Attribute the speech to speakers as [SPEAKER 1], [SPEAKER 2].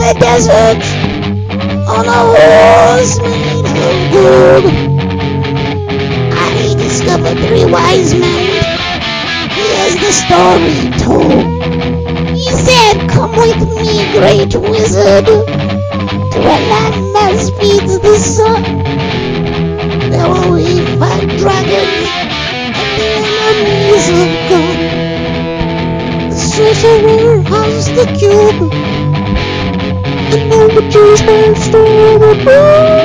[SPEAKER 1] the desert on a horse made of gold. I discovered 3 wise men. Here's the story told. He said, come with me, great wizard, to a land that feeds the sun. There will we fight dragons and the enemies of God. The sorcerer has the cube, and the witches have stolen the book.